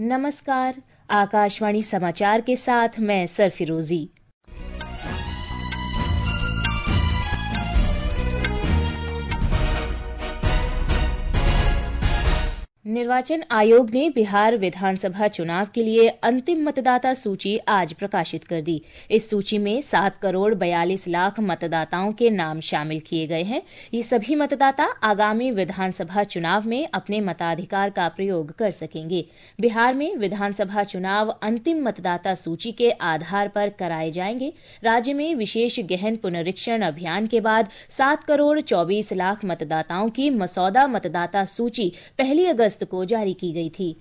नमस्कार। आकाशवाणी समाचार के साथ मैं सरफिरोजी। निर्वाचन आयोग ने बिहार विधानसभा चुनाव के लिए अंतिम मतदाता सूची आज प्रकाशित कर दी। इस सूची में 7 करोड़ 42 लाख मतदाताओं के नाम शामिल किए गए हैं। ये सभी मतदाता आगामी विधानसभा चुनाव में अपने मताधिकार का प्रयोग कर सकेंगे। बिहार में विधानसभा चुनाव अंतिम मतदाता सूची के आधार पर कराए जाएंगे। राज्य में विशेष गहन पुनरीक्षण अभियान के बाद 7 करोड़ 24 लाख मतदाताओं की मसौदा मतदाता सूची 1 अगस्त को जारी की गई थी।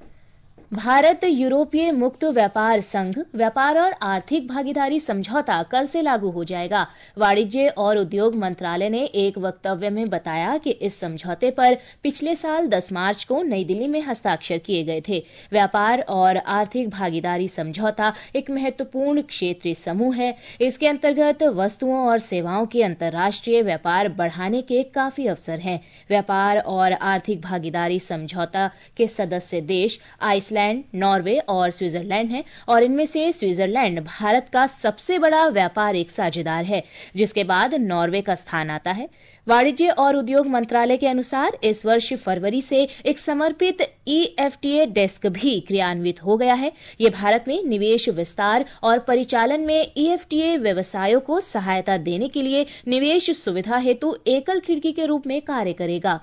भारत यूरोपीय मुक्त व्यापार संघ व्यापार और आर्थिक भागीदारी समझौता कल से लागू हो जाएगा। वाणिज्य और उद्योग मंत्रालय ने एक वक्तव्य में बताया कि इस समझौते पर पिछले साल 10 मार्च को नई दिल्ली में हस्ताक्षर किए गए थे। व्यापार और आर्थिक भागीदारी समझौता एक महत्वपूर्ण क्षेत्रीय समूह है। इसके अंतर्गत वस्तुओं और सेवाओं के अंतर्राष्ट्रीय व्यापार बढ़ाने के काफी अवसर हैं। व्यापार और आर्थिक भागीदारी समझौता के सदस्य देश आइसलैंड, नॉर्वे और स्विट्जरलैंड है और इनमें से स्विट्जरलैंड भारत का सबसे बड़ा व्यापारिक साझेदार है, जिसके बाद नॉर्वे का स्थान आता है। वाणिज्य और उद्योग मंत्रालय के अनुसार इस वर्ष फरवरी से एक समर्पित EFTA डेस्क भी क्रियान्वित हो गया है। ये भारत में निवेश विस्तार और परिचालन में EFTA व्यवसायों को सहायता देने के लिए निवेश सुविधा हेतु एकल खिड़की के रूप में कार्य करेगा।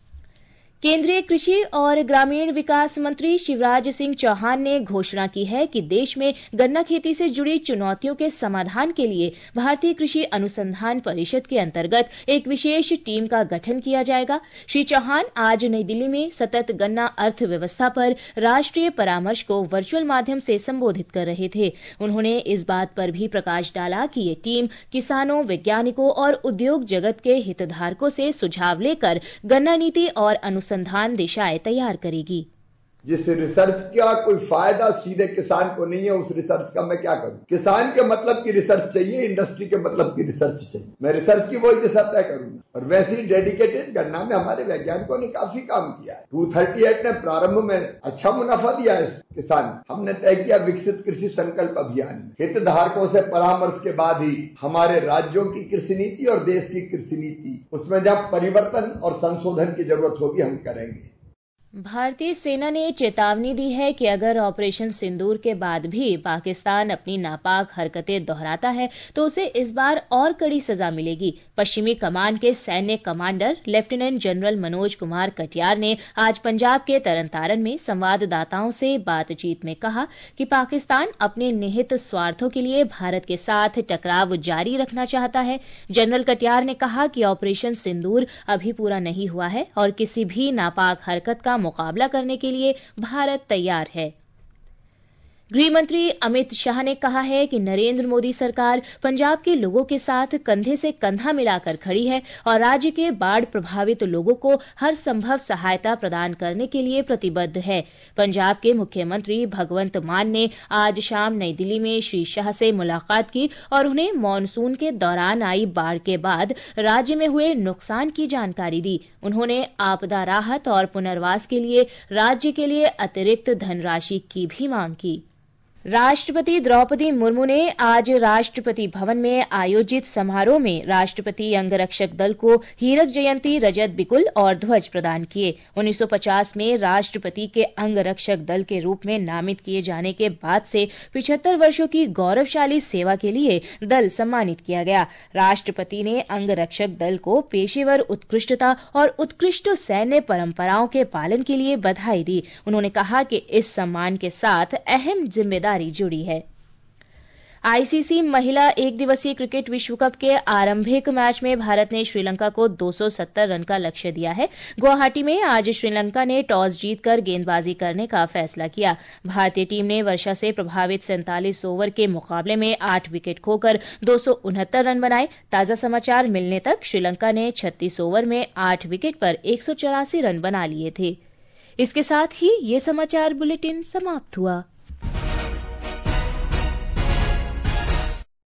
केंद्रीय कृषि और ग्रामीण विकास मंत्री शिवराज सिंह चौहान ने घोषणा की है कि देश में गन्ना खेती से जुड़ी चुनौतियों के समाधान के लिए भारतीय कृषि अनुसंधान परिषद के अंतर्गत एक विशेष टीम का गठन किया जाएगा। श्री चौहान आज नई दिल्ली में सतत गन्ना अर्थव्यवस्था पर राष्ट्रीय परामर्श को वर्चुअल माध्यम से संबोधित कर रहे थे। उन्होंने इस बात पर भी प्रकाश डाला कि ये टीम किसानों, वैज्ञानिकों और उद्योग जगत के हितधारकों से सुझाव लेकर गन्ना नीति और अनुसंधान दिशाएं तैयार करेगी। जिस रिसर्च का कोई फायदा सीधे किसान को नहीं है, उस रिसर्च का मैं क्या करूं? किसान के मतलब की रिसर्च चाहिए, इंडस्ट्री के मतलब की रिसर्च चाहिए। मैं रिसर्च की वही दिशा तय करूंगा। और वैसे ही डेडिकेटेड गन्ना में हमारे वैज्ञानिकों ने काफी काम किया है। 238 ने प्रारंभ में अच्छा मुनाफा दिया है किसान। हमने तय किया विकसित कृषि संकल्प अभियान। हितधारकों से परामर्श के बाद ही हमारे राज्यों की कृषि नीति और देश की कृषि नीति, उसमें जब परिवर्तन और संशोधन की जरूरत होगी हम करेंगे। भारतीय सेना ने चेतावनी दी है कि अगर ऑपरेशन सिंदूर के बाद भी पाकिस्तान अपनी नापाक हरकतें दोहराता है तो उसे इस बार और कड़ी सजा मिलेगी। पश्चिमी कमान के सैन्य commander lieutenant general Manoj Kumar Katiyar ने आज पंजाब के तरनतारन में संवाददाताओं से बातचीत में कहा कि पाकिस्तान अपने निहित स्वार्थों के लिए भारत के साथ टकराव जारी रखना चाहता है। जनरल कटियार ने कहा कि ऑपरेशन सिंदूर अभी पूरा नहीं हुआ है और किसी भी नापाक हरकत का मुकाबला करने के लिए भारत तैयार है। गृह मंत्री अमित शाह ने कहा है कि नरेंद्र मोदी सरकार पंजाब के लोगों के साथ कंधे से कंधा मिलाकर खड़ी है और राज्य के बाढ़ प्रभावित लोगों को हर संभव सहायता प्रदान करने के लिए प्रतिबद्ध है। पंजाब के मुख्यमंत्री भगवंत मान ने आज शाम नई दिल्ली में श्री शाह से मुलाकात की और उन्हें मानसून के दौरान आई बाढ़ के बाद राज्य में हुए नुकसान की जानकारी दी। उन्होंने आपदा राहत और पुनर्वास के लिए राज्य के लिए अतिरिक्त धनराशि की भी मांग की। राष्ट्रपति द्रौपदी मुर्मू ने आज राष्ट्रपति भवन में आयोजित समारोह में राष्ट्रपति अंगरक्षक दल को हीरक जयंती, रजत बिगुल और ध्वज प्रदान किए। 1950 में राष्ट्रपति के अंगरक्षक दल के रूप में नामित किए जाने के बाद से 75 वर्षों की गौरवशाली सेवा के लिए दल सम्मानित किया गया। राष्ट्रपति ने अंगरक्षक दल को पेशेवर उत्कृष्टता और उत्कृष्ट सैन्य परंपराओं के पालन के लिए बधाई दी। उन्होंने कहा कि इस सम्मान के साथ अहम जिम्मेदारी जुड़ी है। आईसीसी महिला एक दिवसीय क्रिकेट विश्व कप के आरंभिक मैच में भारत ने श्रीलंका को 270 रन का लक्ष्य दिया है। गुवाहाटी में आज श्रीलंका ने टॉस जीतकर गेंदबाजी करने का फैसला किया। भारतीय टीम ने वर्षा से प्रभावित 47 ओवर के मुकाबले में 8 विकेट खोकर 269 रन बनाए। ताजा समाचार मिलने तक श्रीलंका ने 36 ओवर में 8 विकेट पर 184 रन बना लिए थे। इसके साथ ही ये समाचार बुलेटिन समाप्त हुआ।